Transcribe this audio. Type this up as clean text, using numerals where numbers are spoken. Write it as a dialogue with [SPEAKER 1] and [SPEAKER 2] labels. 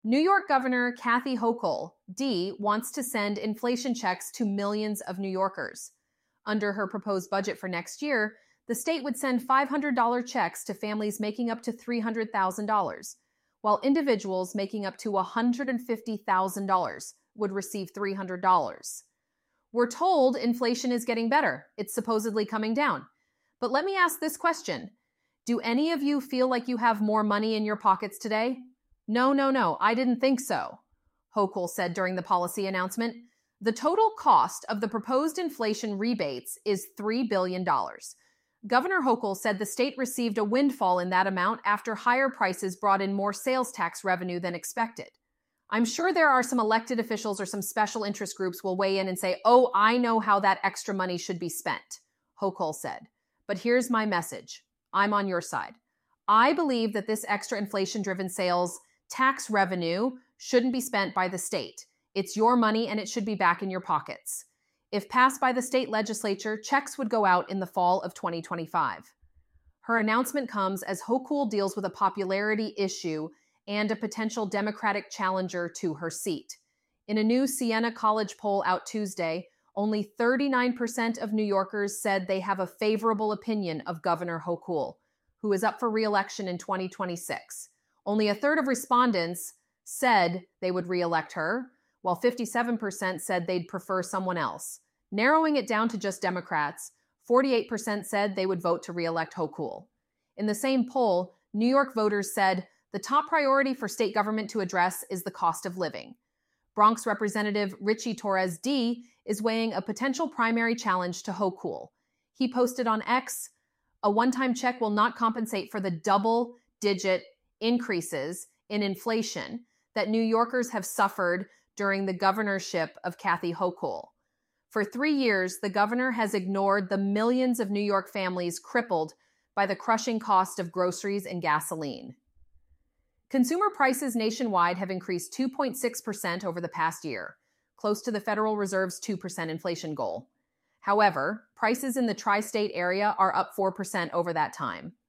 [SPEAKER 1] New York Governor Kathy Hochul, D, wants to send inflation checks to millions of New Yorkers. Under her proposed budget for next year, the state would send $500 checks to families making up to $300,000, while individuals making up to $150,000 would receive $300. We're told inflation is getting better. It's supposedly coming down. But let me ask this question. Do any of you feel like you have more money in your pockets today? No, I didn't think so, Hochul said during the policy announcement. The total cost of the proposed inflation rebates is $3 billion. Governor Hochul said the state received a windfall in that amount after higher prices brought in more sales tax revenue than expected. I'm sure there are some elected officials or some special interest groups will weigh in and say, "Oh, I know how that extra money should be spent," Hochul said. But here's my message. I'm on your side. I believe that this extra inflation-driven sales tax revenue shouldn't be spent by the state. It's your money and it should be back in your pockets. If passed by the state legislature, checks would go out in the fall of 2025. Her announcement comes as Hochul deals with a popularity issue and a potential Democratic challenger to her seat. In a new Siena College poll out Tuesday, only 39% of New Yorkers said they have a favorable opinion of Governor Hochul, who is up for re-election in 2026. Only a third of respondents said they would re-elect her, while 57% said they'd prefer someone else. Narrowing it down to just Democrats, 48% said they would vote to re-elect Hochul. In the same poll, New York voters said the top priority for state government to address is the cost of living. Bronx Representative Richie Torres D is weighing a potential primary challenge to Hochul. He posted on X, "A one-time check will not compensate for the double-digit increases in inflation that New Yorkers have suffered during the governorship of Kathy Hochul. For 3 years, the governor has ignored the millions of New York families crippled by the crushing cost of groceries and gasoline." Consumer prices nationwide have increased 2.6% over the past year, close to the Federal Reserve's 2% inflation goal. However, prices in the tri-state area are up 4% over that time.